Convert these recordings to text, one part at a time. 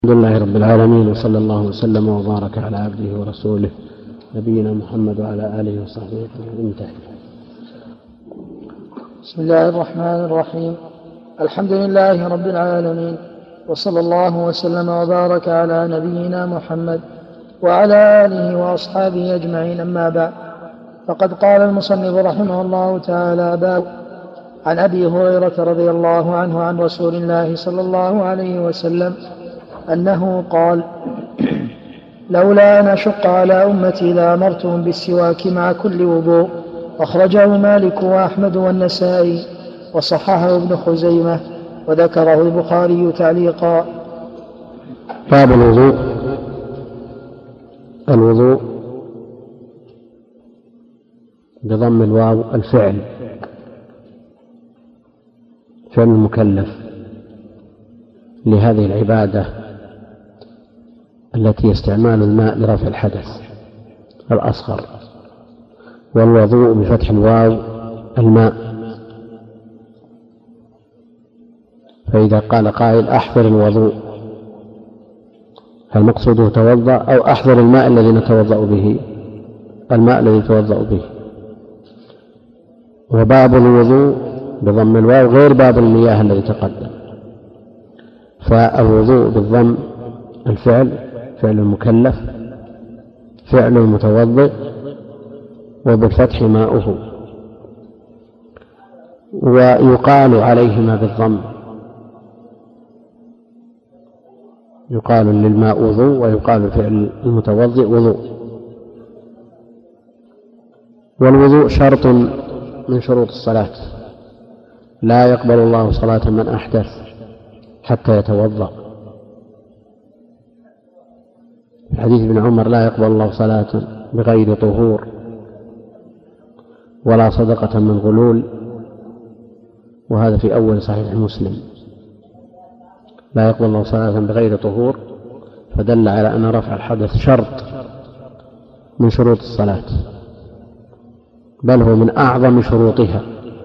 الحمد لله رب العالمين، وصلى الله وسلم وبارك على عبده ورسوله نبينا محمد وعلى آله وصحبه أجمعين. بسم الله الرحمن الرحيم. الحمد لله رب العالمين، وصلى الله وسلم وبارك على نبينا محمد وعلى آله وأصحابه أجمعين. أما بعد، فقد قال المصنف رحمه الله تعالى: باب عن أبي هريرة رضي الله عنه عن رسول الله صلى الله عليه وسلم أنه قال: لولا أن أشق على أمتي لأمرتهم بالسواك مع كل وضوء. أخرجه مالك وأحمد والنسائي وصححه ابن خزيمة وذكره البخاري تعليقا. باب الوضوء بضم الواو الفعل، فعل المكلف لهذه العبادة التي استعمال الماء لرفع الحدث الأصغر، والوضوء بفتح الواو الماء. فإذا قال قائل: أحضر الوضوء، هل مقصوده توضأ أو أحضر الماء الذي نتوضأ به؟ الماء الذي نتوضأ به. وباب الوضوء بضم الواو غير باب المياه الذي تقدم. فالوضوء بالضم الفعل، فعل المكلف، فعل المتوضئ، وبالفتح ماؤه. ويقال عليهما بالضم، يقال للماء وضوء ويقال فعل المتوضئ وضوء. والوضوء شرط من شروط الصلاة، لا يقبل الله صلاة من أحدث حتى يتوضأ. في حديث ابن عمر: لا يقبل الله صلاة بغير طهور ولا صدقة من غلول. وهذا في أول صحيح مسلم: لا يقبل الله صلاة بغير طهور، فدل على أن رفع الحدث شرط من شروط الصلاة، بل هو من أعظم شروطها،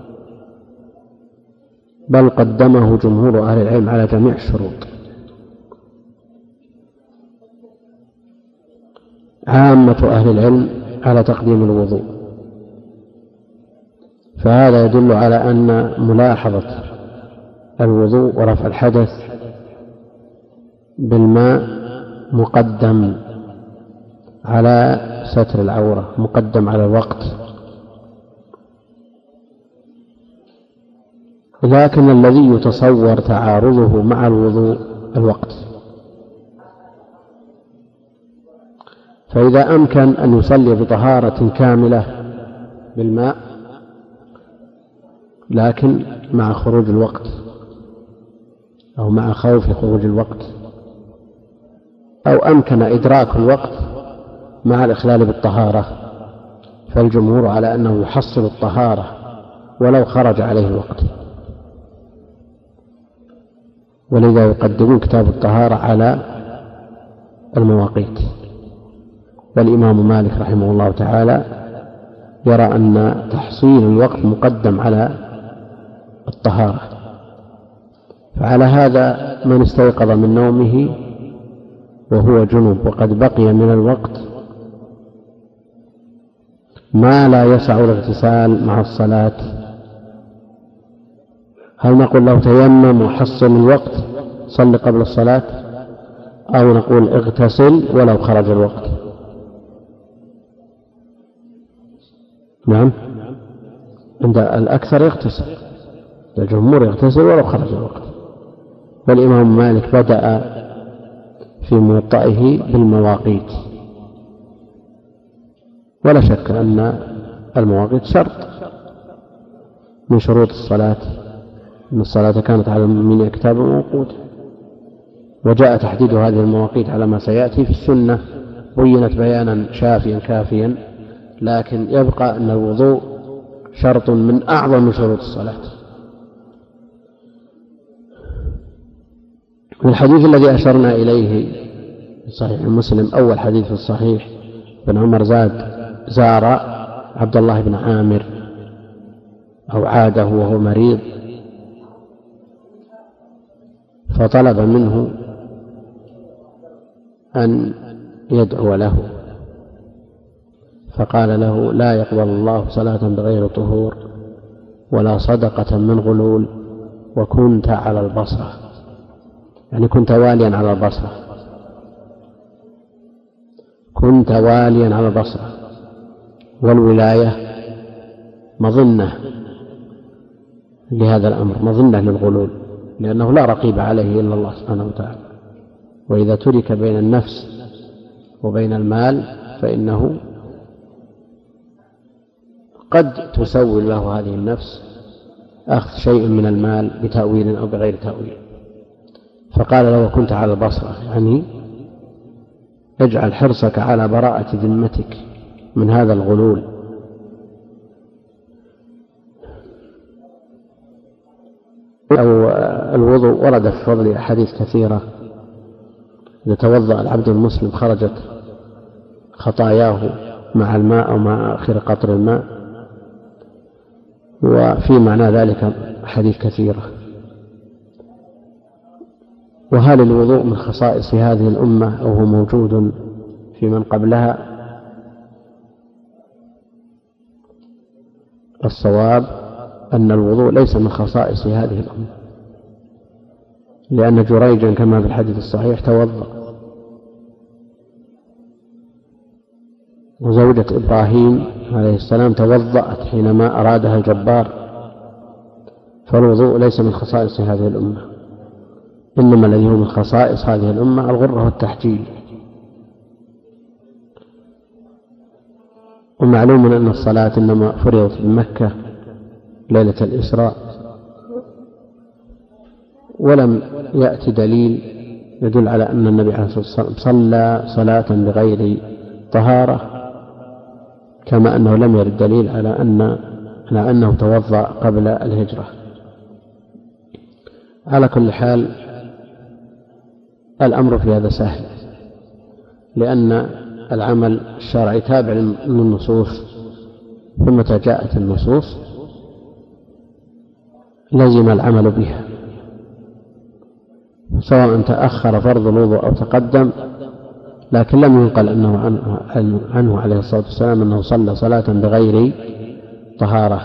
بل قدمه جمهور أهل العلم على جميع الشروط. عامة أهل العلم على تقديم الوضوء، فهذا يدل على أن ملاحظة الوضوء ورفع الحدث بالماء مقدم على ستر العورة، مقدم على الوقت. لكن الذي يتصور تعارضه مع الوضوء الوقت، فإذا أمكن أن يصلي بطهارة كاملة بالماء لكن مع خروج الوقت أو مع خوف خروج الوقت، أو أمكن إدراك الوقت مع الإخلال بالطهارة، فالجمهور على أنه يحصل الطهارة ولو خرج عليه الوقت، ولذا يقدمون كتاب الطهارة على المواقيت. والإمام مالك رحمه الله تعالى يرى أن تحصيل الوقت مقدم على الطهارة. فعلى هذا من استيقظ من نومه وهو جنب وقد بقي من الوقت ما لا يسع الاغتسال مع الصلاة، هل نقول له تيمم وحصل الوقت صل قبل الصلاة، أو نقول اغتسل ولو خرج الوقت؟ نعم، عند الأكثر يغتسل، الجمهور يغتسل ولو خرج الوقت. والإمام مالك بدأ في موطئه بالمواقيت، ولا شك أن المواقيت شرط من شروط الصلاة، أن الصلاة كانت على المؤمنين كتابا موقوتا. وجاء تحديد هذه المواقيت على ما سيأتي في السنة، بينت بيانا شافيا كافيا، لكن يبقى أن الوضوء شرط من أعظم شروط الصلاة. الحديث الذي أشرنا إليه في صحيح مسلم، أول حديث في الصحيح، بن عمر زار عبد الله بن عامر أو عاده وهو مريض، فطلب منه أن يدعو له، فقال له: لا يقبل الله صلاة بغير طهور ولا صدقة من غلول، وكنت على البصرة، يعني كنت واليا على البصرة، كنت واليا على البصرة. والولاية مظنة لهذا الأمر، مظنة للغلول، لأنه لا رقيب عليه إلا الله سبحانه وتعالى، وإذا ترك بين النفس وبين المال فإنه قد تسول له هذه النفس أخذ شيء من المال بتأويل أو بغير تأويل. فقال له: كنت على البصرة، يعني اجعل حرصك على براءة ذمتك من هذا الغلول. أو الوضوء ورد في فضل أحاديث كثيرة. إذا توضأ العبد المسلم خرجت خطاياه مع الماء أو مع آخر قطر الماء، وفي معنى ذلك أحاديث كثيرة. وهل الوضوء من خصائص هذه الأمة أو هو موجود في من قبلها؟ الصواب أن الوضوء ليس من خصائص هذه الأمة، لأن جريجا كما في الحديث الصحيح توضأ، وزوجة إبراهيم عليه السلام توضأت حينما أرادها الجبار. فالوضوء ليس من خصائص هذه الأمة، إنما الذي هو من خصائص هذه الأمة الغرة والتحجيل. ومعلوم أن الصلاة إنما فرضت بمكة ليلة الإسراء، ولم يأتي دليل يدل على أن النبي عليه الصلاة والسلام صلى صلاة بغير طهارة، كما أنه لم يرد دليل على أنه توضأ قبل الهجرة. على كل حال الأمر في هذا سهل، لأن العمل الشرعي تابع للنصوص، فمتى جاءت النصوص لزم العمل بها، سواء تأخر فرض الوضوء أو تقدم. لكن لم ينقل عنه عليه الصلاة والسلام أنه صلى صلاة بغير طهارة.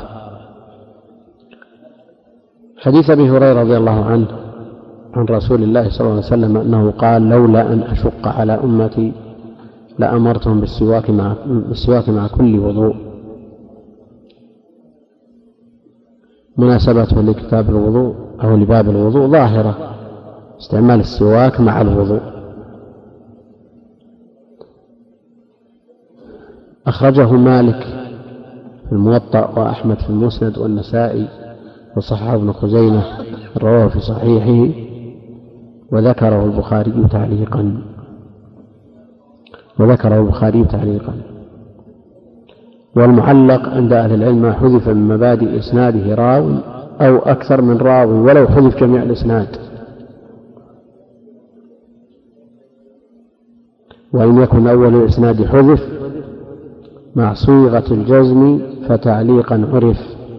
حديث أبي هريرة رضي الله عنه عن رسول الله صلى الله عليه وسلم أنه قال: لولا أن أشق على أمتي لأمرتهم بالسواك مع كل وضوء. مناسبته لكتاب الوضوء أو لباب الوضوء ظاهرة، استعمال السواك مع الوضوء. أخرجه مالك في الموطأ، وأحمد في المسند، والنسائي، وصححه ابن خزيمة رواه في صحيحه، وذكره البخاري تعليقا. والمعلق عند أهل العلم ما حذف من مبادئ إسناده راو أو أكثر من راو، ولو حذف جميع الإسناد، وإن يكن أول الإسناد حذف مع صيغة الجزم فتعليقا عرف،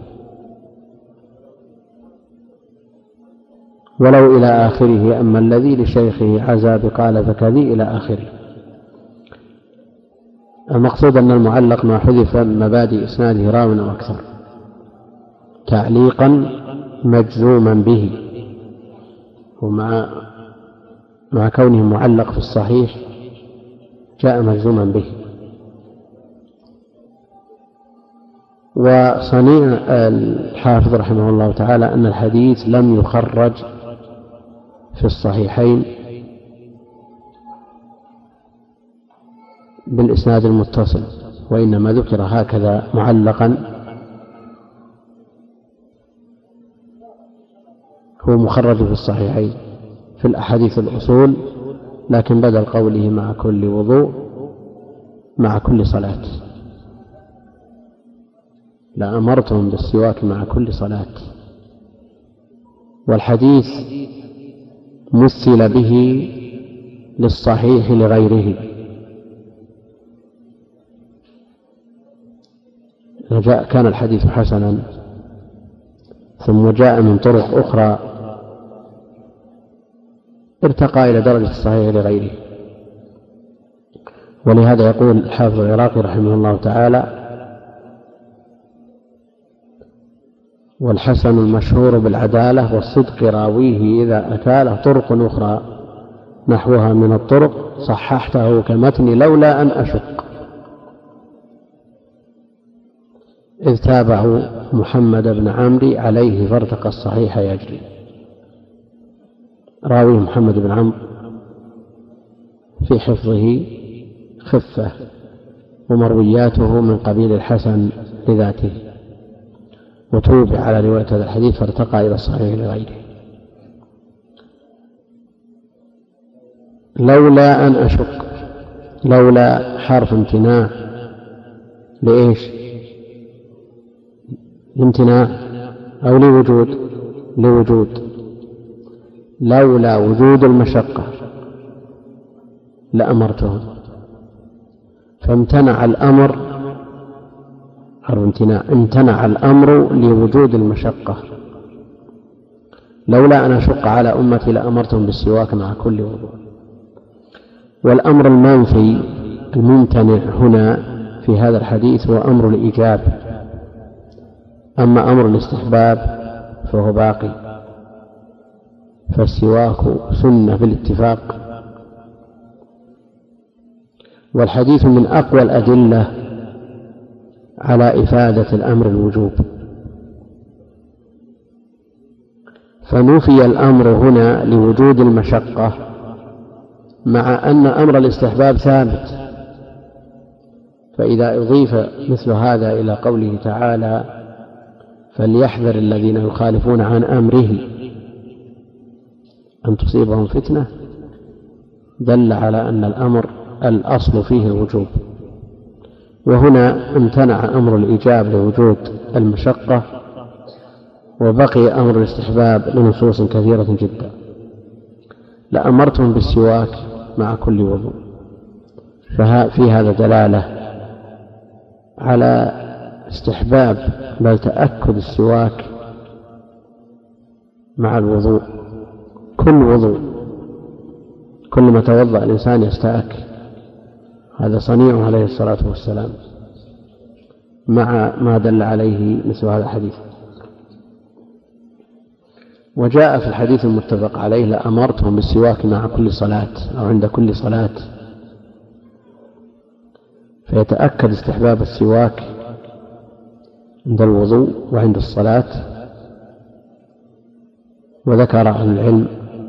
ولو إلى آخره. أما الذي لشيخه عزى بقال فكذي إلى آخره. المقصود أن المعلق ما حذف مبادئ إسناده راو أو أكثر تعليقا مجزوما به، ومع كونه معلق في الصحيح جاء مجزوما به. وصنيع الحافظ رحمه الله تعالى أن الحديث لم يخرج في الصحيحين بالإسناد المتصل، وإنما ذكر هكذا معلقا، هو مخرج في الصحيحين في الأحاديث الأصول، لكن بدل قوله مع كل وضوء مع كل صلاة، لأمرتهم بالسواك مع كل صلاة. والحديث مثل به للصحيح لغيره، كان الحديث حسنا ثم جاء من طرق أخرى ارتقى إلى درجة الصحيح لغيره، ولهذا يقول الحافظ العراقي رحمه الله تعالى: والحسن المشهور بالعدالة والصدق راويه إذا أتى له طرق أخرى نحوها من الطرق صححته كمتن لولا أن أشق، إذ تابعوا محمد بن عمرو عليه فارتقى الصحيح يجري. راوي محمد بن عمرو في حفظه خفة، ومروياته من قبيل الحسن لذاته، وتوبع على رواية هذا الحديث فارتقى إلى الصحيح لغيره. لولا أن أشق، لولا حرف امتناع لإيش؟ لامتناع أو لوجود؟ لوجود. لولا وجود المشقة لأمرتهم، فامتنع الأمر، حرف امتناع، امتنع الأمر لوجود المشقة. لولا أن أشق على أمتي لأمرتهم بالسواك مع كل وضوء. والأمر المنفي الممتنع هنا في هذا الحديث هو أمر الإيجاب، أما أمر الاستحباب فهو باقي، فالسواك سنة بالاتفاق. والحديث من أقوى الأدلة على إفادة الأمر الوجوب، فنفي الأمر هنا لوجود المشقة، مع أن أمر الاستحباب ثابت. فإذا أضيف مثل هذا إلى قوله تعالى: فليحذر الذين يخالفون عن أمره أن تصيبهم فتنة، دل على أن الأمر الأصل فيه الوجوب. وهنا امتنع أمر الإيجاب لوجود المشقة، وبقي أمر الاستحباب لنصوص كثيرة جدا. لأمرتهم بالسواك مع كل وضوء، ففي هذا دلالة على استحباب بل تأكد السواك مع الوضوء. كل وضوء، كل ما توضأ الإنسان يستأك، هذا صنيعه عليه الصلاة والسلام، مع ما دل عليه مثل هذا الحديث. وجاء في الحديث المتفق عليه: لأمرتهم بالسواك مع كل صلاة أو عند كل صلاة، فيتأكد استحباب السواك عند الوضوء وعند الصلاة. وذكر أهل العلم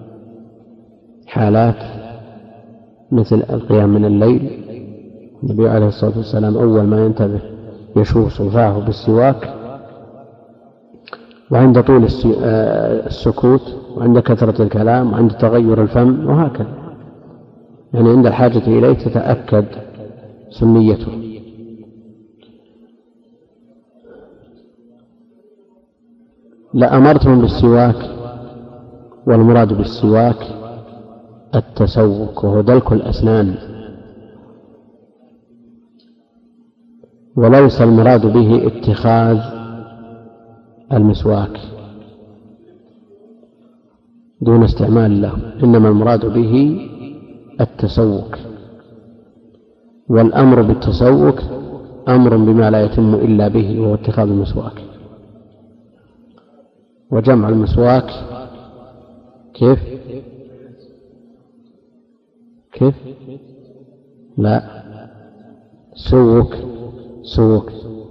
حالات مثل القيام من الليل، النبي عليه الصلاة والسلام أول ما ينتبه يشوف صفاه بالسواك، وعند طول السكوت، وعند كثرة الكلام، وعند تغير الفم، وهكذا، يعني عند الحاجة إليه تتأكد سنيته. لأمرتهم بالسواك، والمراد بالسواك التسوك، وهو دلك الأسنان، وليس المراد به اتخاذ المسواك دون استعمال له، إنما المراد به التسوك. والأمر بالتسوك أمر بما لا يتم إلا به، وهو اتخاذ المسواك. وجمع المسواك كيف؟ لا، سوك.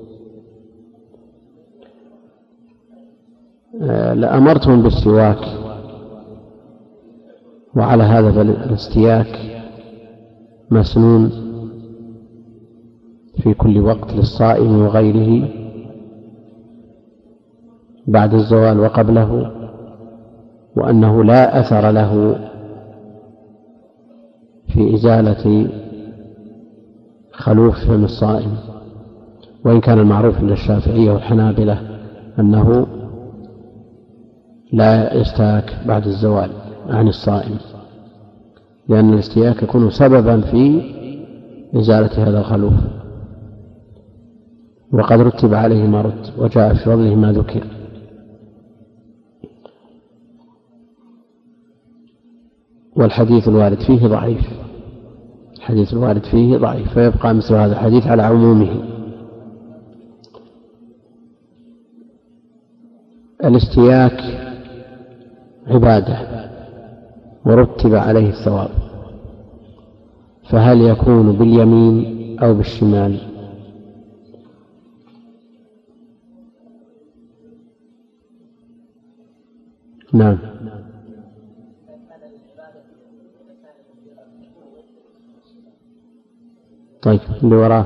لأمرتهم بالسواك، وعلى هذا فالاستياك مسنون في كل وقت للصائم وغيره، بعد الزوال وقبله، وأنه لا أثر له في إزالة خلوف فم الصائم، وإن كان المعروف عند الشافعية والحنابلة أنه لا يستاك بعد الزوال عن الصائم، لأن الاستياك يكون سببا في إزالة هذا الخلوف، وقد رتب عليه ما رتب، وجاء في فضله ما ذكر. والحديث الوارد فيه ضعيف، الحديث الوارد فيه ضعيف، فيبقى مثل هذا الحديث على عمومه. الاستياك عبادة ورتب عليه الثواب، فهل يكون باليمين أو بالشمال؟ نعم. طيب اللي وراه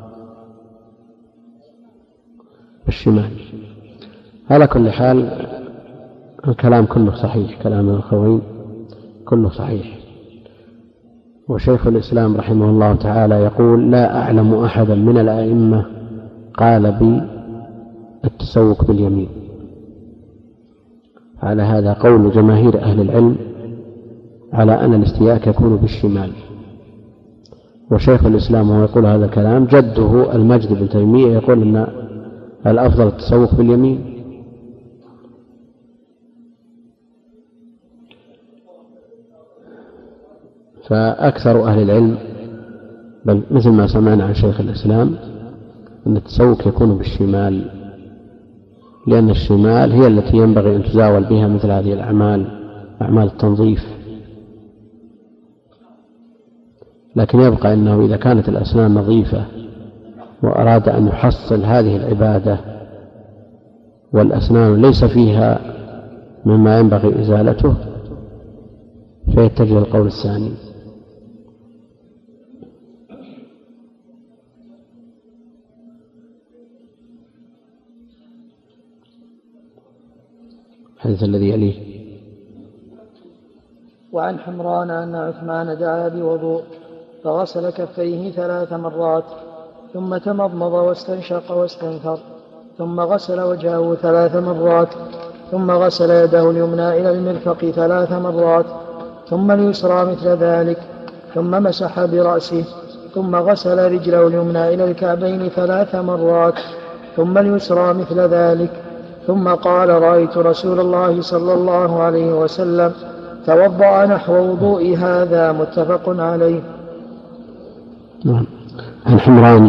بالشمال. على كل حال الكلام كله صحيح، كلام الأخوين كله صحيح. وشيخ الإسلام رحمه الله تعالى يقول: لا أعلم أحدا من الأئمة قال بالتسوق باليمين. على هذا قول جماهير أهل العلم على أن الاستياك يكون بالشمال. وشيخ الإسلام وهو يقول هذا الكلام جده المجد بن تيمية يقول أن الأفضل التسوق باليمين. فأكثر أهل العلم، بل مثل ما سمعنا عن شيخ الإسلام، أن التسوق يكون بالشمال، لأن الشمال هي التي ينبغي أن تزاول بها مثل هذه الأعمال، أعمال التنظيف. لكن يبقى أنه إذا كانت الأسنان نظيفة وأراد أن يحصل هذه العبادة والأسنان ليس فيها مما ينبغي إزالته، فيتجه القول الثاني. الحديث الذي يليه: وعن حمران أن عثمان دعا بوضوء فغسل كفيه 3 مرات، ثم تمضمض واستنشق واستنثر، ثم غسل وجهه 3 مرات، ثم غسل يده اليمنى إلى المرفق 3 مرات، ثم اليسرى مثل ذلك، ثم مسح برأسه، ثم غسل رجله اليمنى إلى الكعبين 3 مرات، ثم اليسرى مثل ذلك، ثم قال: رأيت رسول الله صلى الله عليه وسلم توضأ نحو وضوء هذا. متفق عليه. عن حمران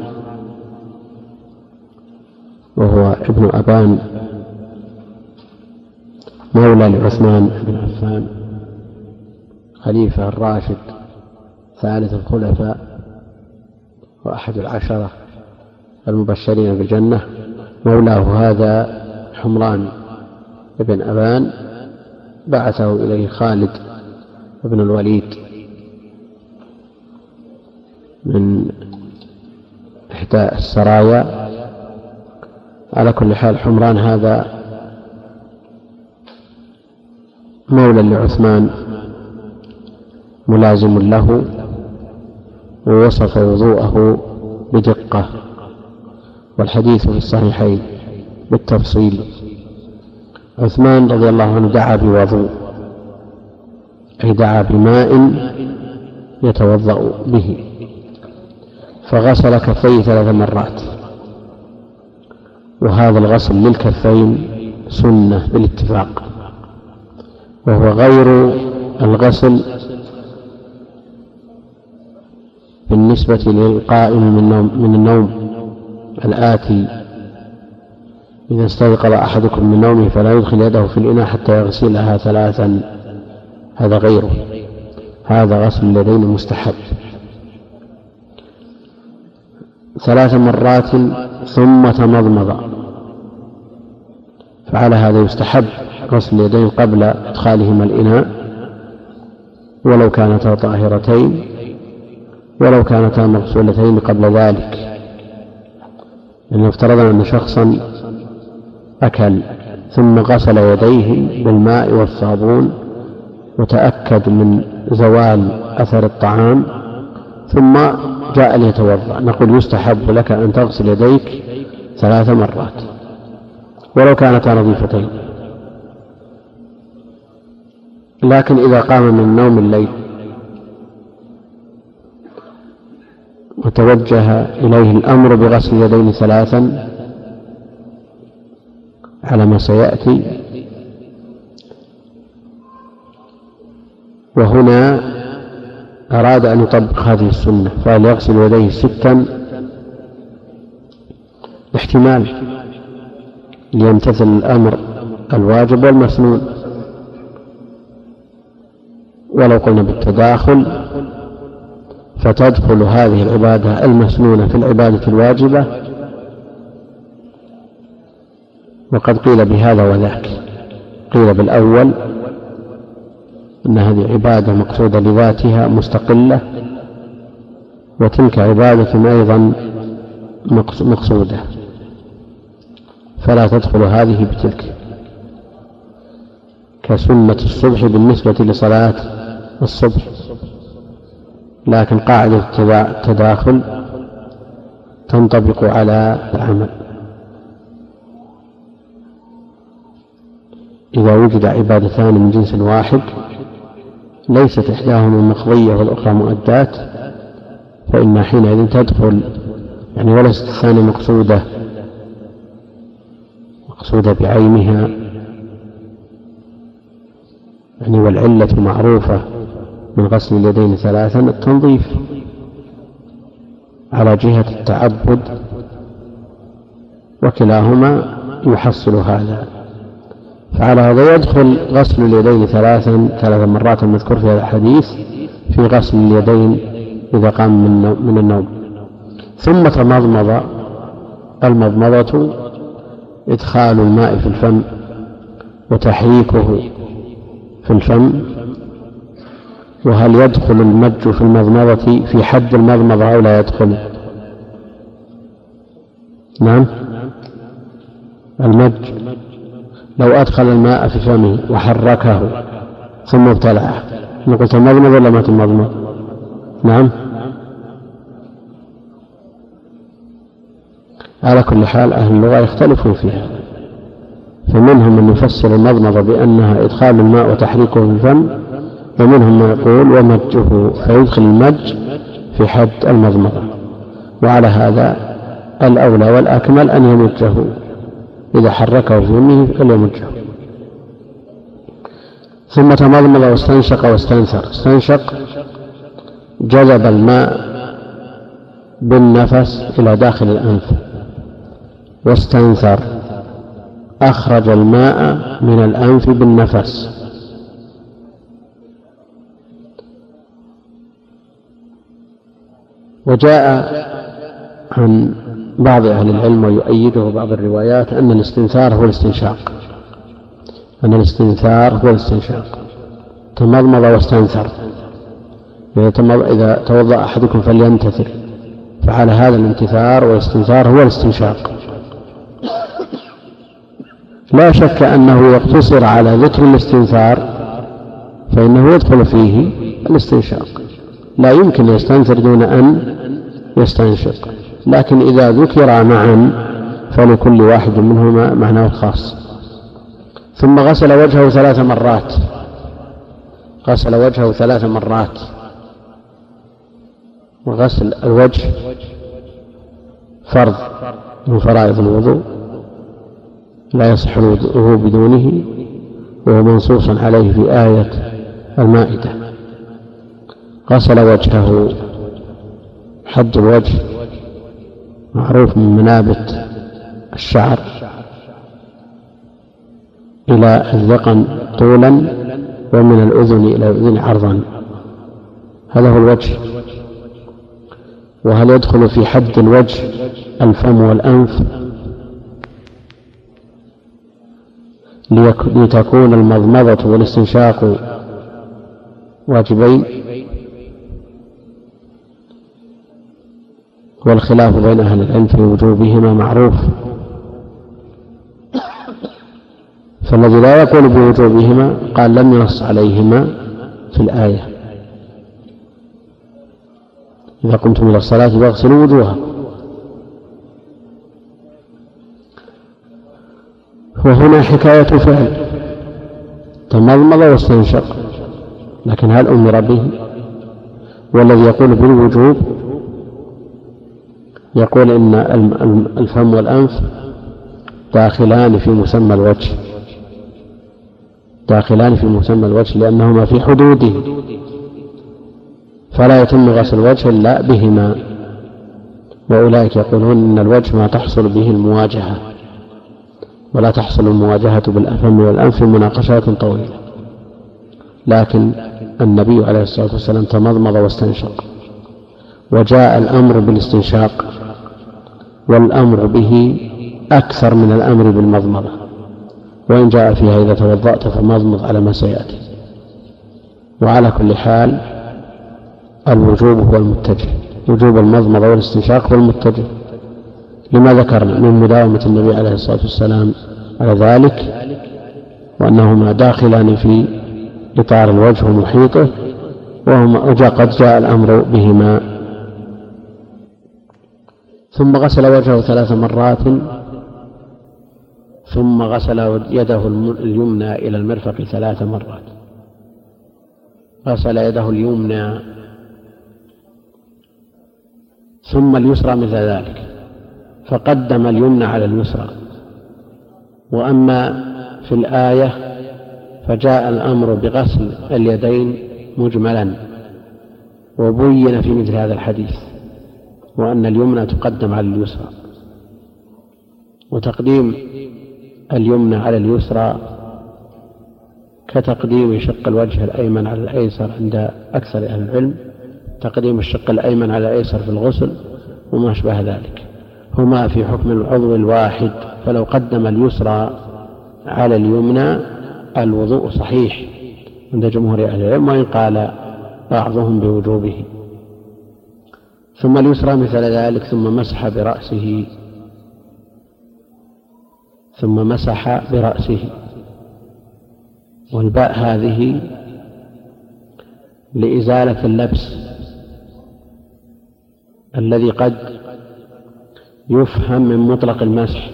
وهو ابن أبان مولى لعثمان بن عفان خليفة الراشد ثالث الخلفاء وأحد 10 المبشرين بالجنة، مولاه هذا حمران بن أبان بعثه إليه خالد بن الوليد من إحدى السرايا. على كل حال حمران هذا مولى لعثمان ملازم له، ووصف وضوءه بدقة، والحديث في الصحيحين بالتفصيل. عثمان رضي الله عنه دعا بوضوء، أي دعا بماء يتوضأ به، فغسل كفيه 3 مرات، وهذا الغسل للكفين سنة بالاتفاق، وهو غير الغسل بالنسبة للقائم من النوم الآتي: إذا استيقظ أحدكم من نومه فلا يدخل يده في الإناء حتى يغسلها 3. هذا غيره، هذا غسل اليدين مستحب 3 مرات ثم تمضمض. فعلى هذا يستحب غسل اليدين قبل إدخالهما الإناء، ولو كانتا طاهرتين، ولو كانتا مغسولتين قبل ذلك. لأنه افترضنا أن شخصا أكل ثم غسل يديه بالماء والصابون وتأكد من زوال أثر الطعام ثم جاء ليتوضأ، نقول يستحب لك أن تغسل يديك 3 مرات ولو كانتا نظيفتين. لكن إذا قام من نوم الليل وتوجه إليه الأمر بغسل اليدين 3 على ما سيأتي، وهنا أراد أن يطبق هذه السنة فهل يغسل يديه 6؟ احتمال ليمتثل الأمر الواجب والمسنون. ولو قلنا بالتداخل فتدخل هذه العبادة المسنونة في العبادة الواجبة، وقد قيل بهذا وذاك. قيل بالأول أن هذه عبادة مقصودة لذاتها مستقلة، وتلك عبادة أيضا مقصودة، فلا تدخل هذه بتلك، كسنة الصبح بالنسبة لصلاة الصبح. لكن قاعدة التداخل تنطبق على العمل. إذا وجد عبادتان من جنس واحد ليست إحداهما مقضية والأخرى مؤداة، فإن حينئذ تدخل، يعني وليست الثانية مقصودة بعينها، يعني والعلة معروفة من غسل اليدين 3 التنظيف على جهة التعبد، وكلاهما يحصل هذا. فعلى هذا يدخل غسل اليدين 3 مرات المذكور في هذا الحديث في غسل اليدين إذا قام من النوم. ثم تمضمض. المضمضة إدخال الماء في الفم وتحريكه في الفم. وهل يدخل المج في المضمضة في حد المضمضة أو لا يدخل؟ نعم، المج لو أدخل الماء في فمه وحركه ثم ابتلعه نقول تمضمض ولا ما تمضمض؟ نعم. على كل حال أهل اللغة يختلفون فيها، فمنهم من يفسر المضمضة بأنها إدخال الماء وتحريكه في الفم، ومنهم من يقول ومجه، فيدخل المج في حد المضمضة. وعلى هذا الأولى والأكمل أن يمجه، إذا حركه في فمه فليمجه. ثم تمضمض واستنشق واستنثر. استنشق جذب الماء بالنفس إلى داخل الأنف، واستنثر أخرج الماء من الأنف بالنفس. وجاء عن بعض أهل العلم ويؤيده بعض الروايات أن الاستنثار هو الاستنشاق، تمضمض واستنثر. إذا توضأ أحدكم فلينتثر، فعلى هذا الانتثار والاستنثار هو الاستنشاق. لا شك أنه يقتصر على ذكر الاستنثار فإنه يدخل فيه الاستنشاق، لا يمكن يستنثر دون أن يستنشق، لكن إذا ذكر معا فلكل واحد منهما معناه الخاص. ثم غسل وجهه 3 مرات. غسل وجهه 3 مرات. وغسل الوجه فرض من فرائض الوضوء لا يصح الوضوء بدونه، وهو منصوص عليه في آية المائدة. غسل وجهه، حد الوجه معروف من منابت الشعر إلى الذقن طولا، ومن الأذن إلى الأذن عرضا، هذا هو الوجه. وهل يدخل في حد الوجه الفم والأنف؟ لتكون المضمضة والاستنشاق واجبين، والخلاف بين أهل العلم في وجوبهما معروف، فالذي لا يقول بوجوبهما قال لم ينص عليهما في الآية: إذا قمتم إلى الصلاة فاغسلوا وجوهكم. وهنا حكاية فعل، تمضمض واستنشق، لكن هل أمر به؟ والذي يقول بالوجوب يقول إن الفم والأنف داخلان في مسمى الوجه، لأنهما في حدوده، فلا يتم غسل الوجه إلا بهما. وأولئك يقولون إن الوجه ما تحصل به المواجهة، ولا تحصل المواجهة بالفم والأنف مناقشات طويلة، لكن النبي عليه الصلاة والسلام تمضمض واستنشق، وجاء الأمر بالاستنشاق، والأمر به أكثر من الأمر بالمضمضة، وإن جاء فيها إذا توضأت فمضمض على ما سيأتي. وعلى كل حال الوجوب هو المتجه، وجوب المضمضة والاستنشاق هو المتجه، لما ذكرنا من مداومة النبي عليه الصلاة والسلام على ذلك، وأنهما داخلان في إطار الوجه ومحيطه، وقد جاء الأمر بهما. ثم غسل وجهه 3 مرات، ثم غسل يده اليمنى إلى المرفق 3 مرات. غسل يده اليمنى ثم اليسرى مثل ذلك، فقدم اليمنى على اليسرى. وأما في الآية فجاء الأمر بغسل اليدين مجملا، وبين في مثل هذا الحديث وأن اليمنى تقدم على اليسرى، وتقديم اليمنى على اليسرى كتقديم شق الوجه الأيمن على الأيسر عند أكثر أهل العلم، تقديم الشق الأيمن على الأيسر في الغسل وما أشبه ذلك، هما في حكم العضو الواحد. فلو قدم اليسرى على اليمنى الوضوء صحيح عند جمهور أهل العلم، وإن قال بعضهم بوجوبه. ثم اليسرى مثل ذلك، ثم مسح برأسه، ثم مسح برأسه. والباء هذه لإزالة اللبس الذي قد يفهم من مطلق المسح،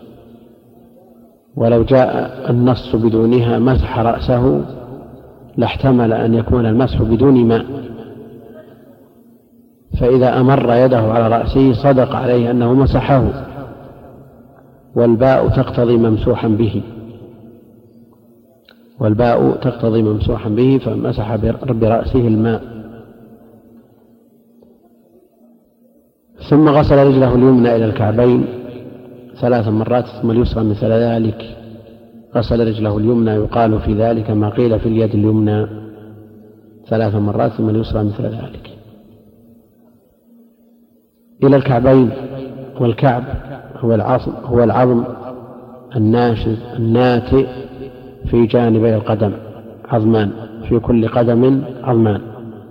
ولو جاء النص بدونها مسح رأسه لاحتمل أن يكون المسح بدون ماء، فإذا أمر يده على رأسه صدق عليه أنه مسحه، والباء تقتضي ممسوحا به، والباء تقتضي ممسوحا به، فمسح برأسه الماء. ثم غسل رجله اليمنى إلى الكعبين 3 مرات، ثم اليسرى مثل ذلك. غسل رجله اليمنى يقال في ذلك ما قيل في اليد اليمنى 3 مرات، ثم اليسرى مثل ذلك إلى الكعبين. والكعب هو العظم الناشز الناتئ في جانبي القدم، عظمان في كل قدم عظمان،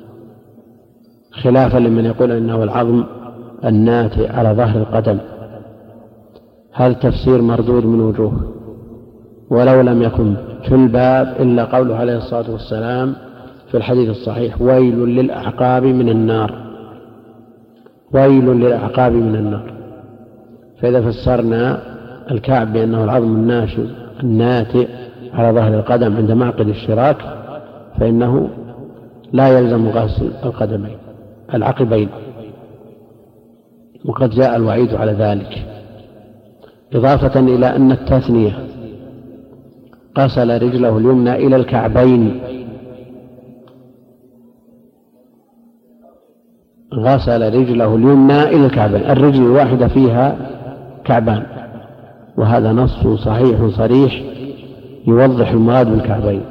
خلافا لمن يقول إنه العظم الناتئ على ظهر القدم. هذا التفسير مردود من وجوه، ولو لم يكن في الباب إلا قوله عليه الصلاة والسلام في الحديث الصحيح: ويل للأعقاب من النار، ويل للأعقاب من النار. فإذا فسرنا الكعب بأنه العظم الناشز الناتئ على ظهر القدم عند معقد الشراك، فإنه لا يلزم غسل القدمين العقبين، وقد جاء الوعيد على ذلك، إضافة إلى أن التثنية غسل رجله اليمنى إلى الكعبين، غسل رجله اليمنى إلى الكعبين، الرجل الواحدة فيها كعبان، وهذا نص صحيح صريح يوضح المراد بالكعبين،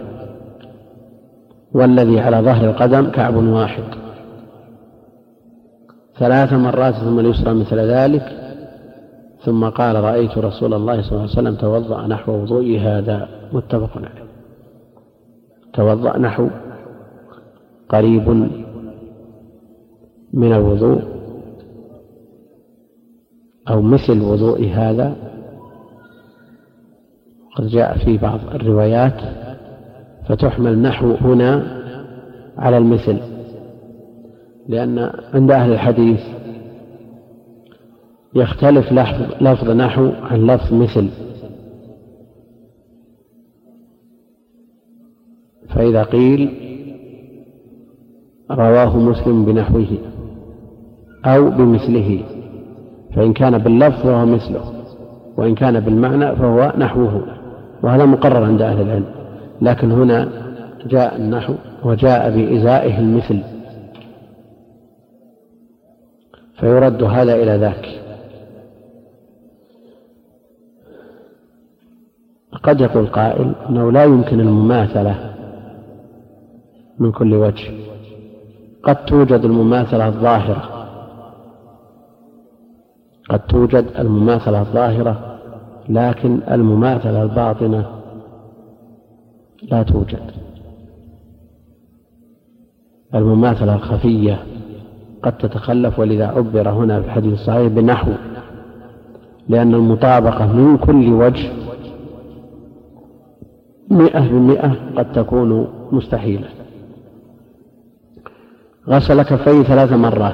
والذي على ظهر القدم كعب واحد. 3 مرات، ثم اليسرى مثل ذلك. ثم قال: رأيت رسول الله صلى الله عليه وسلم توضأ نحو وضوئي هذا، متفق عليه. توضأ نحو قريب من الوضوء أو مثل وضوء هذا، قد جاء في بعض الروايات فتحمل نحو هنا على المثل، لأن عند أهل الحديث يختلف لفظ نحو عن لفظ مثل، فإذا قيل رواه مسلم بنحوه أو بمثله، فإن كان باللفظ فهو مثله، وإن كان بالمعنى فهو نحوه، وهذا مقرر عند أهل العلم. لكن هنا جاء النحو وجاء بإزائه المثل، فيرد هذا إلى ذاك. قد يقول قائل أنه لا يمكن المماثلة من كل وجه، قد توجد المماثلة الظاهرة، قد توجد المماثلة الظاهرة، لكن المماثلة الباطنة لا توجد. المماثلة الخفية قد تتخلف، ولذا عبر هنا في الحديث الصحيح بنحو، لأن المطابقة من كل وجه 100% قد تكون مستحيلة. غسل كفيه 3 مرات،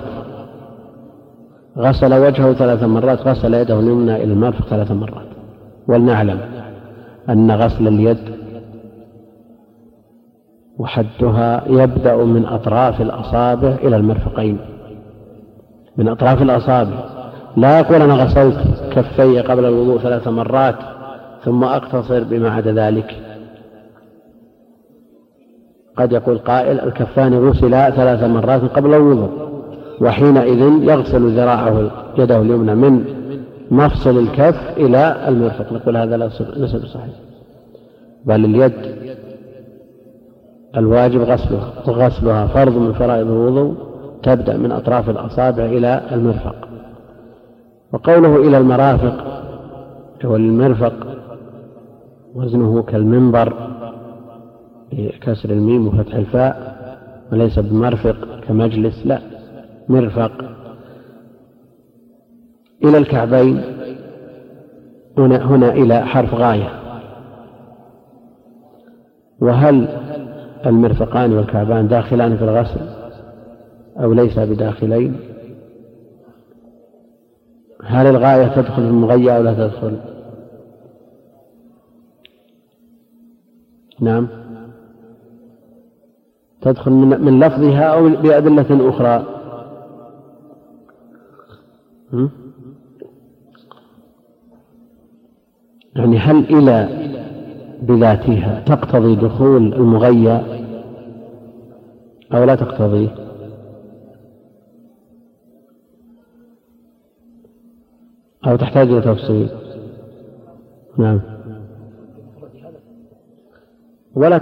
غسل وجهه 3 مرات، غسل يده اليمنى إلى المرفق 3 مرات. ولنعلم أن غسل اليد وحدها يبدأ من أطراف الأصابع إلى المرفقين، من أطراف الأصابع. لا يقول أنا غسلت كفي قبل الوضوء 3 مرات ثم أقتصر بما عدا ذلك. قد يقول قائل الكفان غسلا 3 مرات قبل الوضوء، وحينئذ يغسل ذراعه يده اليمنى من مفصل الكف إلى المرفق. نقول هذا ليس بصحيح، بل اليد الواجب غسلها، وغسلها فرض من فرائض الوضوء، تبدأ من أطراف الأصابع إلى المرفق. وقوله إلى المرافق والمرفق وزنه كالمنبر بكسر الميم وفتح الفاء، وليس بمرفق كمجلس، لا، مرفق. إلى الكعبين هنا إلى حرف غاية. وهل المرفقان والكعبان داخلان في الغسل أو ليس بداخلين؟ هل الغاية تدخل في المغية أو لا تدخل؟ نعم، تدخل من لفظها أو بأدلة أخرى. يعني هل إلى بذاتها تقتضي دخول المغية أو لا تقتضي؟ أو تحتاج إلى تفصيل؟ نعم. ولا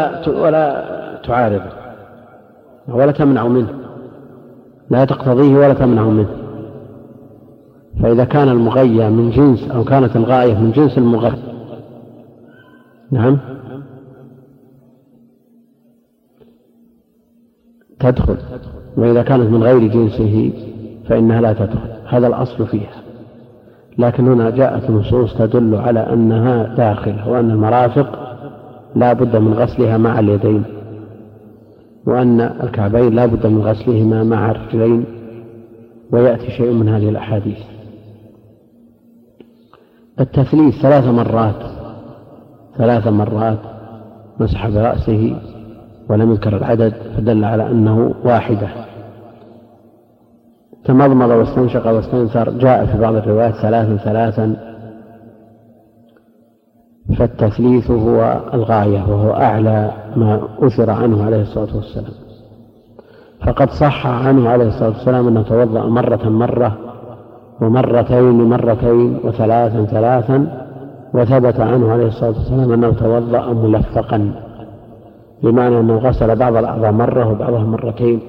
تعارض ولا تمنع منه، لا تقتضيه ولا تمنع منه. فإذا كان المغية من جنس أو كانت الغاية من جنس المغية، نعم، تدخل، وإذا كانت من غير جنسه فإنها لا تدخل. هذا الأصل فيها. لكن هنا جاءت نصوص تدل على أنها داخلة، وأن المرافق لا بد من غسلها مع اليدين، وأن الكعبين لا بد من غسلهما مع الرجلين، ويأتي شيء من هذه الأحاديث. التثليث 3 مرات مسح برأسه ولم يذكر العدد، فدل على أنه واحدة. تمضمض واستنشق واستنثر جاء في بعض الروايات 3 فالتثليث هو الغاية، وهو أعلى ما أثر عنه عليه الصلاة والسلام. فقد صح عنه عليه الصلاة والسلام أنه توضأ مرة ومرتين وثلاثا، وثبت عنه عليه الصلاة والسلام أنه توضأ ملفقا، بمعنى أنه غسل بعض الأعضاء مرة وبعضها مرتين.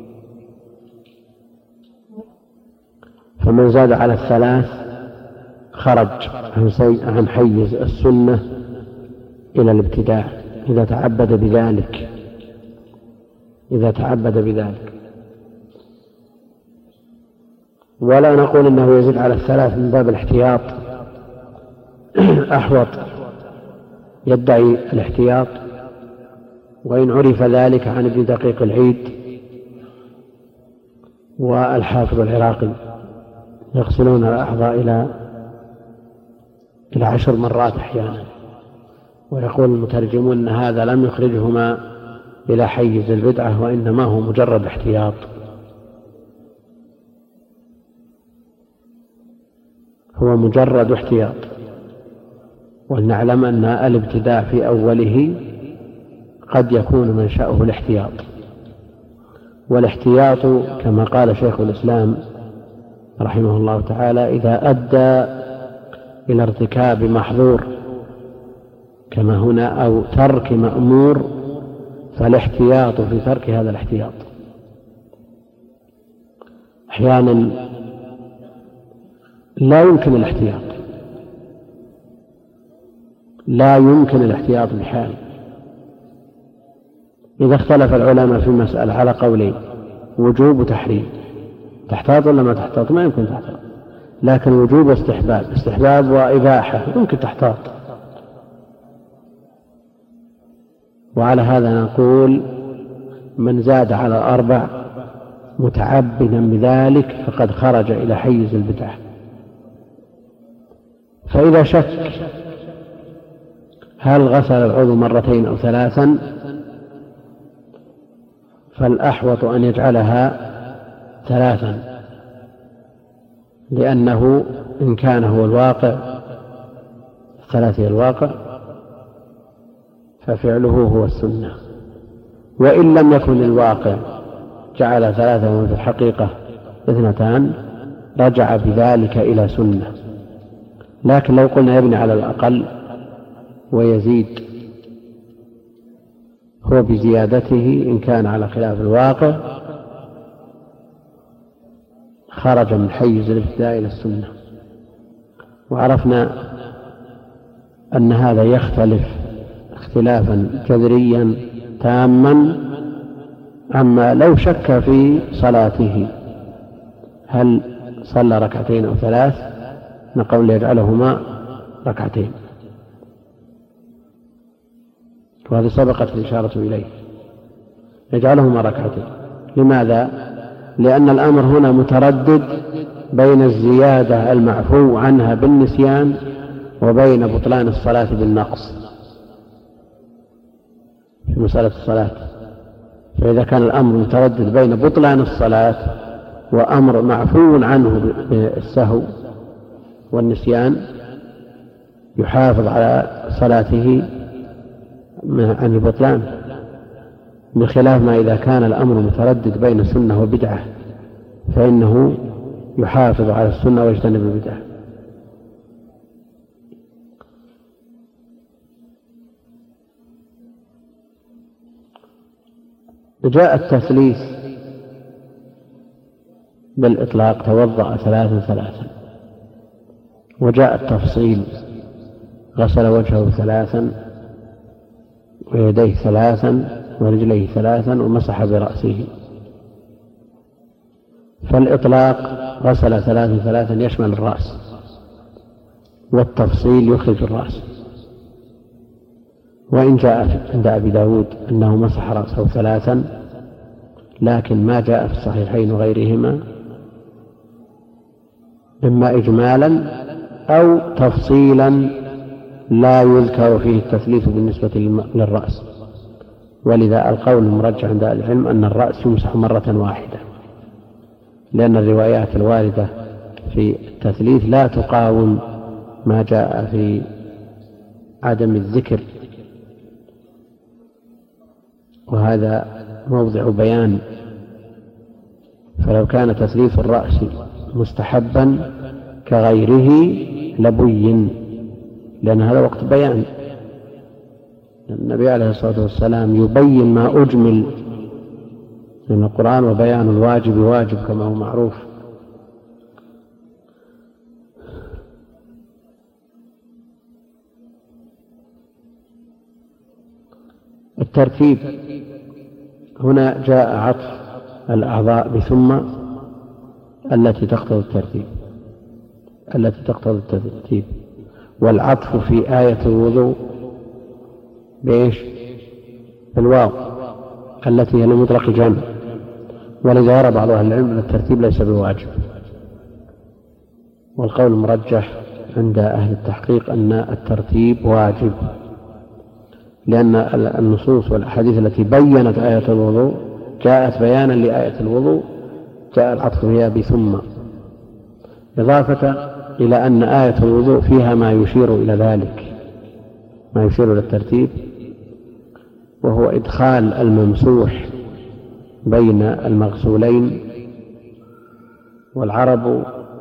فمن زاد على 3 خرج عن حيز السنة إلى الابتداع إذا تعبد بذلك. ولا نقول إنه يزيد على 3 من باب الاحتياط، أحوط يدعي الاحتياط، وإن عرف ذلك عن ابن دقيق العيد والحافظ العراقي يغسلون الأعضاء إلى 10 مرات أحيانا. ويقول المترجمون أن هذا لم يخرجهما إلى حيز البدعة، وإنما هو مجرد احتياط. هو مجرد احتياط. ولنعلم أن الابتداع في أوله قد يكون منشأه الاحتياط، والاحتياط كما قال شيخ الإسلام رحمه الله تعالى: إذا أدى إلى ارتكاب محظور كما هنا أو ترك مأمور فالاحتياط في ترك هذا الاحتياط. أحيانا لا يمكن الاحتياط بحال. إذا اختلف العلماء في مسألة على قولين: وجوب وتحريم، تحتاط ولا ما تحتاط؟ ما يمكن تحتاط. لكن وجوب استحباب وإباحة يمكن تحتاط. وعلى هذا نقول: من زاد على 4 متعبدا بذلك فقد خرج إلى حيز البدعة. فإذا شك هل غسل العضو 2 أو 3، فالأحوط أن يجعلها 3، لأنه إن كان هو الواقع 3 الواقع ففعله هو السنة، وإن لم يكن الواقع جعل 3 وفي الحقيقة 2 رجع بذلك إلى سنة. لكن لو قلنا يبني على الأقل ويزيد هو بزيادته إن كان على خلاف الواقع خرج من حيز الابتداء إلى السنة. وعرفنا أن هذا يختلف اختلافا جذريا تاما عما لو شك في صلاته هل صلى 2 أو 3، نقول يجعلهما 2، وهذه سبقت الإشارة إليه، يجعلهما 2. لماذا؟ لأن الأمر هنا متردد بين الزيادة المعفو عنها بالنسيان وبين بطلان الصلاة بالنقص في مسألة الصلاة. فإذا كان الأمر متردد بين بطلان الصلاة وأمر معفو عنه بالسهو والنسيان يحافظ على صلاته عن البطلان، بخلاف ما إذا كان الأمر متردد بين سنة وبدعة فإنه يحافظ على السنة ويجتنب البدعة. جاء التثليث بالإطلاق: توضأ 3 وجاء التفصيل: غسل وجهه 3 ويديه 3 ورجليه 3 ومسح برأسه. فالإطلاق غسل 3 يشمل الرأس، والتفصيل يخرج الرأس. وإن جاء عند أبي داود أنه مسح رأسه 3، لكن ما جاء في الصحيحين وغيرهما إما إجمالا أو تفصيلا لا يذكر فيه التثليث بالنسبة للرأس. ولذا القول المرجح عند العلم أن الرأس يمسح 1 واحدة، لأن الروايات الواردة في التثليث لا تقاوم ما جاء في عدم الذكر، وهذا موضع بيان. فلو كان تثليث الرأس مستحبا كغيره لبين، لأن هذا وقت بيان. النبي عليه الصلاة والسلام يبين ما أجمل من القرآن، وبيان الواجب واجب كما هو معروف. الترتيب هنا جاء عطف الأعضاء بثم التي تقتضي الترتيب، والعطف في آية الوضوء بإيش؟ بالواو التي هي لمطلق الجمع. ولذا يرى بعض أهل العلم أن الترتيب ليس بواجب، والقول المرجح عند أهل التحقيق أن الترتيب واجب، لأن النصوص والأحاديث التي بيّنت آية الوضوء جاءت بيانا لآية الوضوء، جاء العطف فيها بثم، إضافة إلى أن آية الوضوء فيها ما يشير إلى ذلك، ما يشير إلى الترتيب، وهو إدخال الممسوح بين المغسولين. والعرب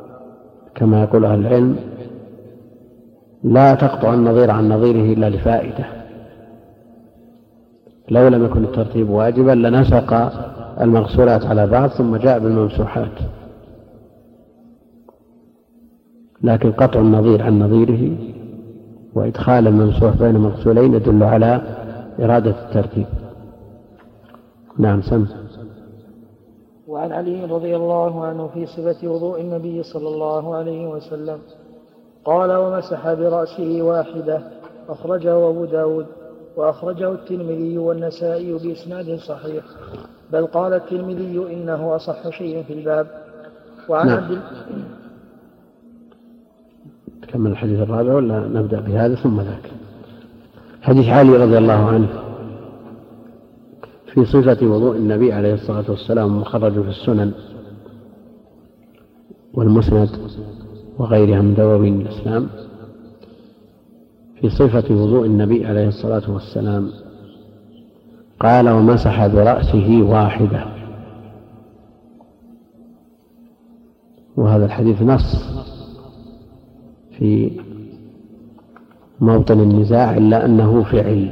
كما يقول أهل العلم لا تقطع النظير عن نظيره إلا لفائدة. لو لم يكن الترتيب واجبا لنسق المغسولات على بعض ثم جاء بالممسوحات، لكن قطع النظير عن نظيره وإدخال الممسوح بين مغسولين يدل على إرادة الترتيب. نعم سم. وعن علي رضي الله عنه في صفة وضوء النبي صلى الله عليه وسلم قال: ومسح برأسه واحدة. أخرجه أبو داود وأخرجه الترمذي والنسائي بإسناد صحيح، بل قال الترمذي إنه أصح شيء في الباب. وعن عبد كمل الحديث الرابع ولا نبدأ بهذا ثم ذاك؟ حديث علي رضي الله عنه في صفة وضوء النبي عليه الصلاة والسلام، مخرج في السنن والمسند وغيرها من دواوين الإسلام. في صفة وضوء النبي عليه الصلاة والسلام قال: ومسح برأسه واحدة. وهذا الحديث نص في موطن النزاع إلا أنه فعل.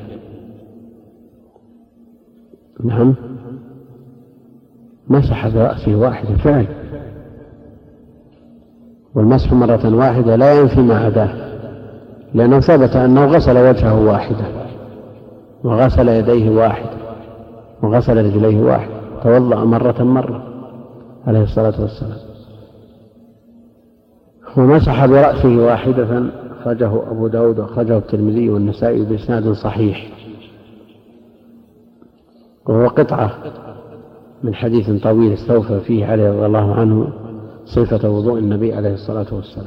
نعم، مسح برأسه واحدة فعل، والمسح مرة واحدة لا ينفي ما عداه، لأنه ثبت أنه غسل وجهه واحدة وغسل يديه واحدة وغسل رجليه واحدة، توضأ مرة عليه الصلاة والسلام. ومسح برأسه واحدة أخرجه أبو داود وأخرجه الترمذي والنسائي بإسناد صحيح، وهو قطعة من حديث طويل استوفى فيه علي رضي الله عنه صفة وضوء النبي عليه الصلاة والسلام.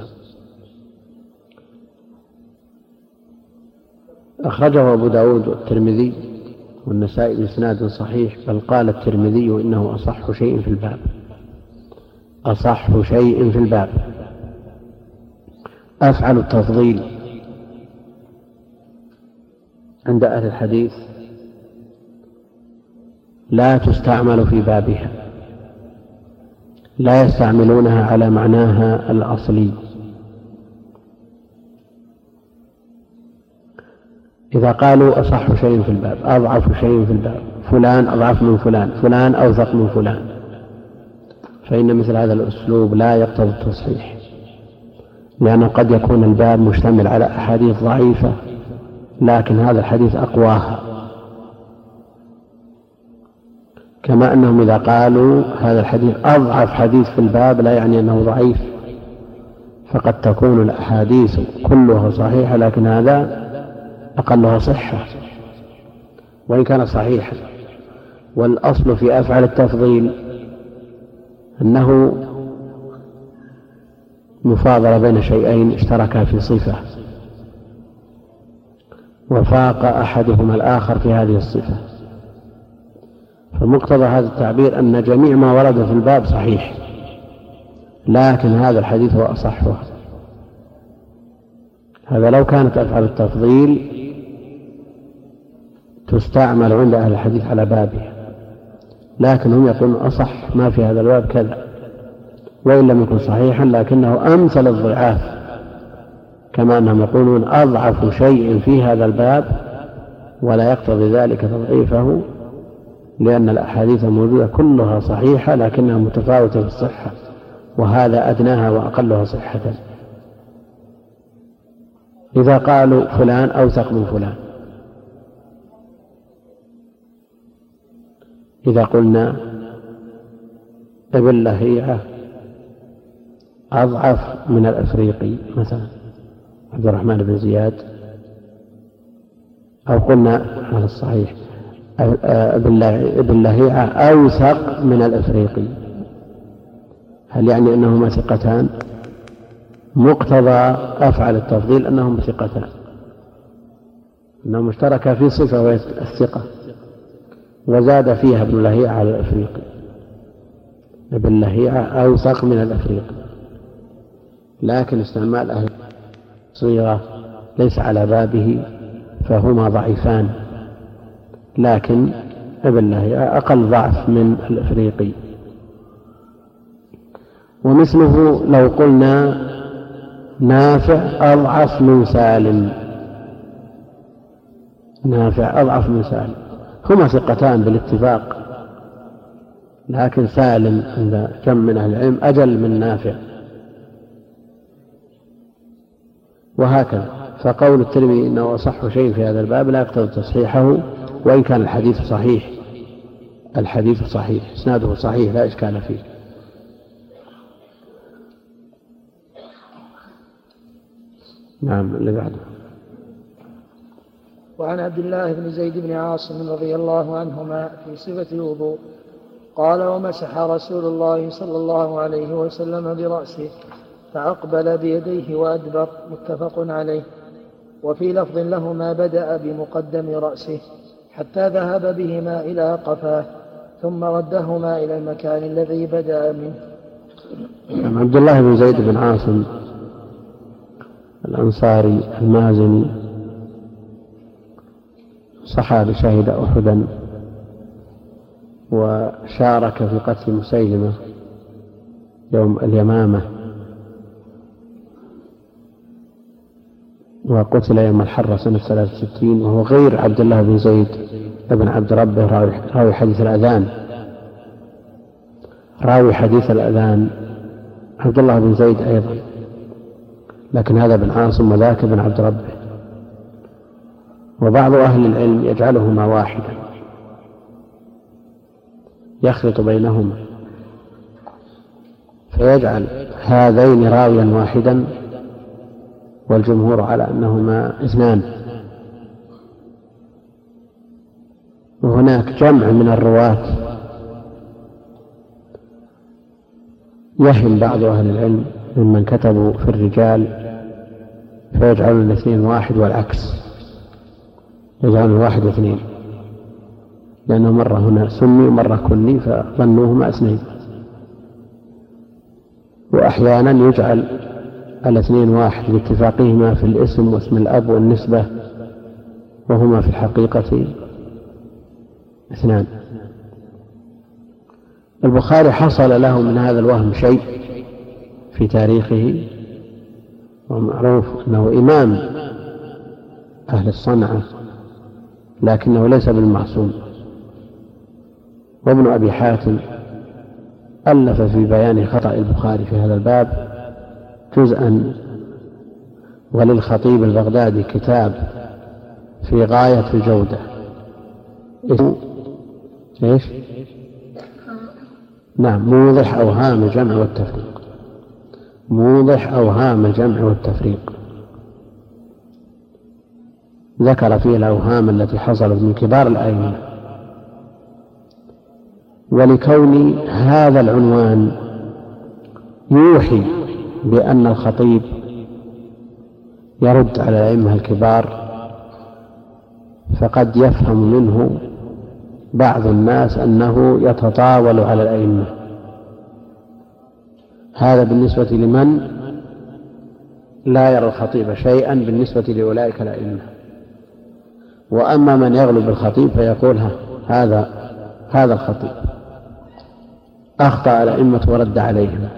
أخرجه أبو داود والترمذي والنسائي بإسناد صحيح، بل قال الترمذي إنه أصح شيء في الباب. أصح شيء في الباب. أفعل التفضيل عند أهل الحديث لا تستعمل في بابها، لا يستعملونها على معناها الأصلي. إذا قالوا أصح شيء في الباب، أضعف شيء في الباب، فلان أضعف من فلان، فلان أوثق من فلان، فإن مثل هذا الأسلوب لا يقتضي التصحيح، لأنه قد يكون الباب مشتمل على أحاديث ضعيفة لكن هذا الحديث أقواها. كما أنهم إذا قالوا هذا الحديث أضعف حديث في الباب لا يعني أنه ضعيف، فقد تكون الأحاديث كلها صحيحة لكن هذا أقلها صحة وإن كان صحيحا. والأصل في أفعل التفضيل أنه مفاضلة بين شيئين اشتركا في صفة وفاق أحدهما الآخر في هذه الصفة، فمقتضى هذا التعبير أن جميع ما ورد في الباب صحيح لكن هذا الحديث هو أصحه. هذا لو كانت أفعل التفضيل تستعمل عند أهل الحديث على بابها، لكن هم يقولون أصح ما في هذا الباب كذا، وإن لم يكن صحيحا لكنه أمثل الضعاف، كما أنهم يقولون أضعف شيء في هذا الباب ولا يقتضي ذلك تضعيفه، لأن الأحاديث الموجودة كلها صحيحة لكنها متفاوتة في الصحة، وهذا أدناها وأقلها صحة. إذا قالوا فلان أوثق من فلان، إذا قلنا ابن لهيعة أضعف من الأفريقي مثلا عبد الرحمن بن زياد، أو قلنا على الصحيح ابن لهيعة أوثق من الأفريقي، هل يعني أنهما ثقتان؟ مقتضى أفعل التفضيل أنهم ثقتان، أنهم اشتركا في صفة وهي الثقة، وزاد فيها ابن لهيعة على الأفريقي، ابن لهيعة أوثق من الأفريقي، لكن استعمال أهل صيغة ليس على بابه فهما ضعيفان، لكن ابن لهيعة أقل ضعف من الأفريقي. ومثله لو قلنا نافع أضعف من سالم، نافع أضعف من سالم، هما ثقتان بالاتفاق، لكن سالم عند كم من أهل العلم أجل من نافع، وهكذا. فقول الترمذي إنه أصح شيء في هذا الباب لا يقتضي تصحيحه، وإن كان الحديث صحيح، الحديث صحيح، إسناده صحيح لا إشكال فيه. نعم. اللي بعده. وعن عبد الله بن زيد بن عاصم رضي الله عنهما في صفة الوضوء قال: ومسح رسول الله صلى الله عليه وسلم برأسه فأقبل بيديه وأدبر، متفق عليه. وفي لفظ لهما بدأ بمقدم رأسه حتى ذهب بهما إلى قفاه ثم ردهما إلى المكان الذي بدأ منه. عبد الله بن زيد بن عاصم الأنصاري المازني صحابي شهد أحدا وشارك في قتل مسيلمة يوم اليمامة، وقتل يوم الحرة سنة 63، وهو غير عبد الله بن زيد بن عبد ربه راوي حديث الأذان. راوي حديث الأذان عبد الله بن زيد أيضا، لكن هذا بن عاصم وذاك بن عبد ربه. وبعض أهل العلم يجعلهما واحدا، يخلط بينهما فيجعل هذين راويا واحدا، والجمهور على أنهما اثنان. وهناك جمع من الرواة يهم بعض أهل العلم ممن كتبوا في الرجال فيجعلون الاثنين واحد، والعكس يجعلون واحد واثنين، لأنه مرة هنا سني ومرة كني فظنوهما اثنين. وأحيانا يجعل الاثنين واحد لاتفاقهما في الاسم واسم الأب والنسبة، وهما في الحقيقة اثنان. البخاري حصل له من هذا الوهم شيء في تاريخه، ومعروف أنه إمام أهل الصنعة، لكنه ليس بالمعصوم. وابن أبي حاتم ألف في بيان خطأ البخاري في هذا الباب جزءا، وللخطيب البغدادي كتاب في غاية الجودة اسمه إيش؟ نعم، موضح أوهام الجمع والتفريق. موضح أوهام الجمع والتفريق، ذكر فيه الأوهام التي حصلت من كبار الأئمة. ولكون هذا العنوان يوحي بأن الخطيب يرد على الأئمة الكبار، فقد يفهم منه بعض الناس أنه يتطاول على الأئمة. هذا بالنسبة لمن لا يرى الخطيب شيئا بالنسبة لأولئك الأئمة. وأما من يغلب الخطيب فيقول هذا الخطيب أخطأ الأئمة ورد عليهم.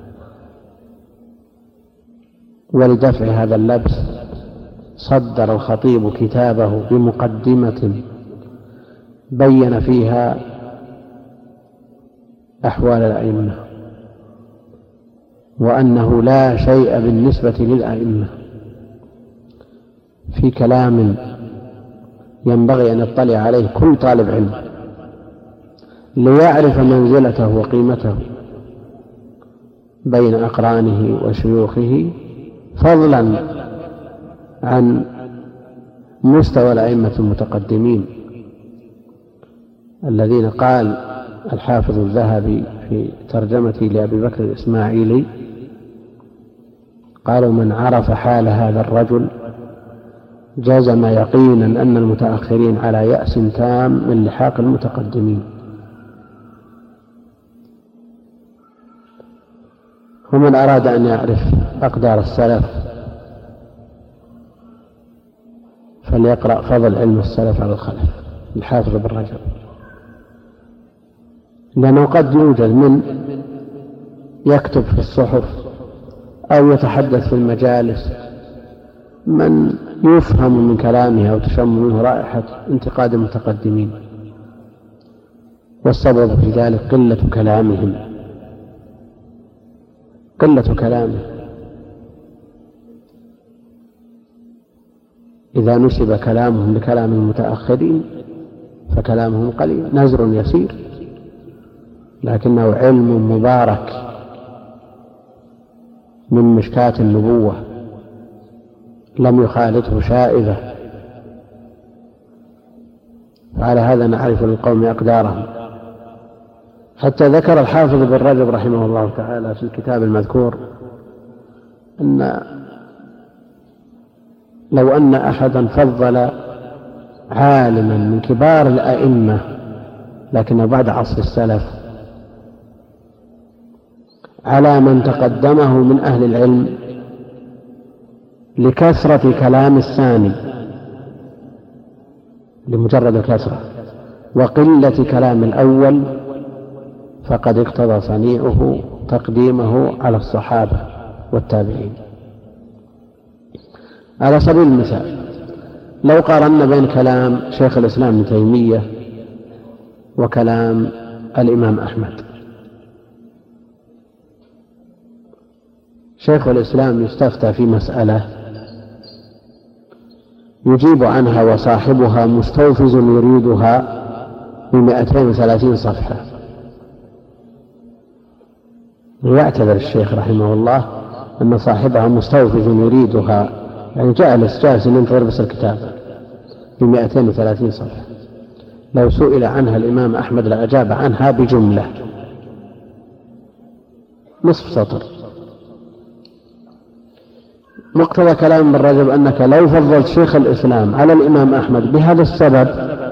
ولدفع هذا اللبس صدر الخطيب كتابه بمقدمة بين فيها أحوال الأئمة، وأنه لا شيء بالنسبة للأئمة، في كلام ينبغي أن يطلع عليه كل طالب علم ليعرف منزلته وقيمته بين أقرانه وشيوخه، فضلا عن مستوى الأئمة المتقدمين الذين قال الحافظ الذهبي في ترجمته لأبي بكر الإسماعيلي، قالوا: من عرف حال هذا الرجل جزم يقينا أن المتأخرين على يأس تام من لحاق المتقدمين. ومن أراد أن يعرف أقدار السلف فليقرأ فضل علم السلف على الخلف الحافظ بن رجب، لأنه قد يوجد من يكتب في الصحف أو يتحدث في المجالس من يفهم من كلامه أو تشم منه رائحة انتقاد المتقدمين، والسبب في ذلك قلة كلامهم، قلة كلامه. إذا نسب كلامهم لكلام المتأخرين فكلامهم قليل، نزر يسير، لكنه علم مبارك من مشكاة النبوة لم يخالطه شائبة. فعلى هذا نعرف للقوم أقدارهم. حتى ذكر الحافظ بن رجب رحمه الله تعالى في الكتاب المذكور أن لو أن أحدا فضل عالما من كبار الأئمة لكن بعد عصر السلف على من تقدمه من أهل العلم لكثرة كلام الثاني، لمجرد الكثرة، وقلة كلام الأول، فقد اقتضى صنيعه تقديمه على الصحابة والتابعين. على سبيل المثال لو قارنا بين كلام شيخ الإسلام ابن تيمية وكلام الإمام أحمد، شيخ الإسلام يستفتى في مسألة يجيب عنها وصاحبها مستوفز يريدها ب230 صفحة، ويعتذر الشيخ رحمه الله أن صاحبها مستوفز يريدها، يعني جالس ينتظر بس الكتاب ب230 صفحة. لو سئل عنها الإمام أحمد لأجاب عنها بجملة نصف سطر. مقتضى كلام ابن رجب أنك لو فضلت شيخ الإسلام على الإمام أحمد بهذا السبب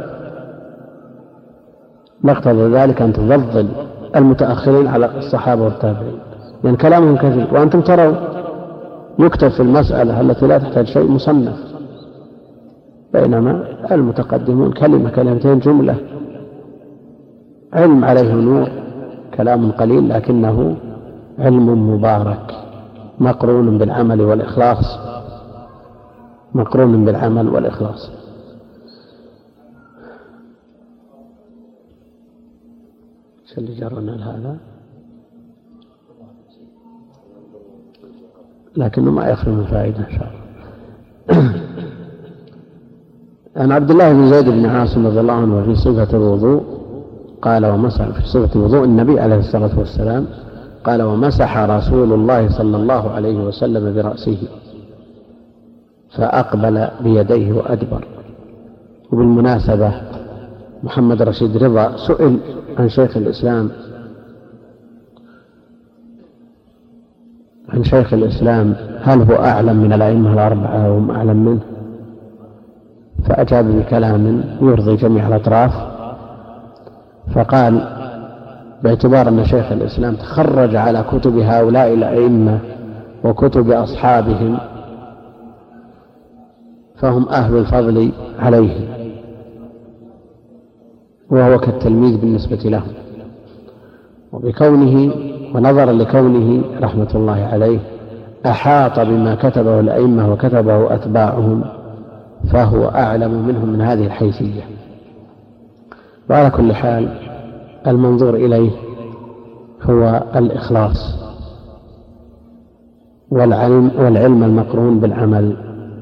لاقتضى ذلك أن تفضل المتأخرين على الصحابة والتابعين، يعني كلامهم كثير، وأنتم تروا يكتب في المسألة التي لا تحتاج شيء مصنف، بينما المتقدمون كلمة كلمتين جملة، علم عليه نور، كلام قليل لكنه علم مبارك مقرون بالعمل والإخلاص، مقرون بالعمل والإخلاص. ايش اللي جرنا لهذا؟ لكنه ما يخرج من فائدة إن شاء الله. عن عبد الله بن زيد بن عاصم رضي الله عنه في صفة الوضوء قال ومسح في صفة الوضوء النبي عليه الصلاة والسلام قال ومسح رسول الله صلى الله عليه وسلم برأسه فأقبل بيديه وأدبر. وبالمناسبة محمد رشيد رضا سئل عن شيخ الإسلام هل هو أعلم من الأئمة الأربعة وهم أعلم منه؟ فأجاب بكلام يرضي جميع الأطراف، فقال باعتبار أن شيخ الإسلام تخرج على كتب هؤلاء الأئمة وكتب أصحابهم فهم أهل الفضل عليه، وهو كالتلميذ بالنسبة لهم، وبكونه ونظرا لكونه رحمة الله عليه أحاط بما كتبه الأئمة وكتبه أتباعهم فهو أعلم منهم من هذه الحيثية. وعلى كل حال المنظور إليه هو الإخلاص والعلم المقرون بالعمل،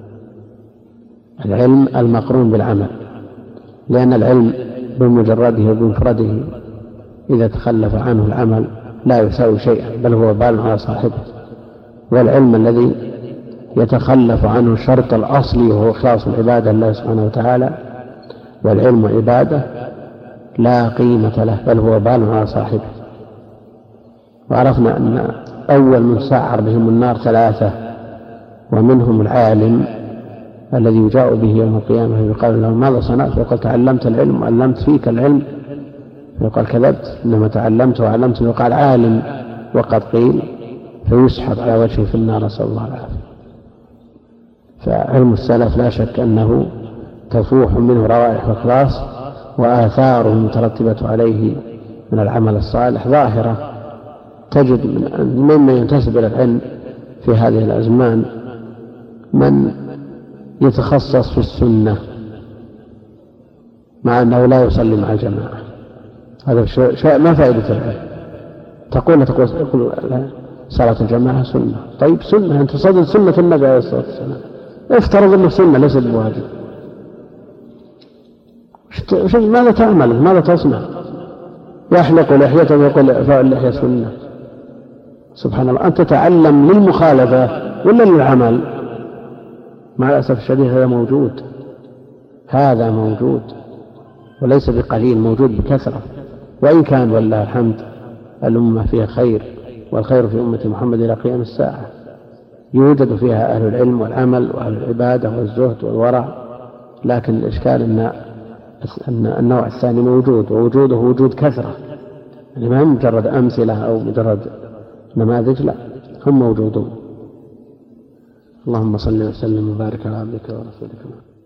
العلم المقرون بالعمل، لأن العلم بمجرده وبمفرده إذا تخلف عنه العمل لا يساوي شيئا بل هو بال على صاحبه، والعلم الذي يتخلف عنه الشرط الأصلي وهو إخلاص العبادة لله سبحانه وتعالى، والعلم عبادة لا قيمة له بل هو بال على صاحبه. وعرفنا أن أول من سعر بهم النار 3، ومنهم العالم الذي يجاء به يوم القيامة يقال له ماذا صنعت؟ يقول تعلمت العلم وعلمت فيك العلم، يقال كذبت إنما تعلمت وعلمت، يقال عالم وقد قيل، فيسحب على وجهه في النار نسأل الله العافية. فعلم السلف لا شك أنه تفوح منه روائح الإخلاص، وآثاره المترتبة عليه من العمل الصالح ظاهرة، تجد ممن ينتسب إلى العلم في هذه الأزمان من يتخصص في السنة مع أنه لا يصلي مع الجماعة. هذا شيء ما فائدة العلم. تقول صلاة الجماعة سنة. طيب سنة، أنت تصدق سنة النبي عليه الصلاة والسلام، افترض أنه سنة ليس بواجب. ماذا تعمل؟ ماذا تصنع؟ يحلق لحيته ويقول فاللحية سنة. سبحان الله، أنت تتعلم للمخالفة ولا للعمل؟ مع الأسف الشديد هذا موجود وليس بقليل، موجود بكثرة. وإن كان والله الحمد الأمة فيها خير، والخير في أمة محمد إلى قيام الساعة، يوجد فيها أهل العلم والعمل وأهل العبادة والزهد والورع، لكن الإشكال أن النوع الثاني موجود، ووجوده وجود كثرة، يعني ما هم مجرد أمثلة أو مجرد نماذج، لا هم موجودون. اللهم صل وسلم وبارك على عبدك ورسولك.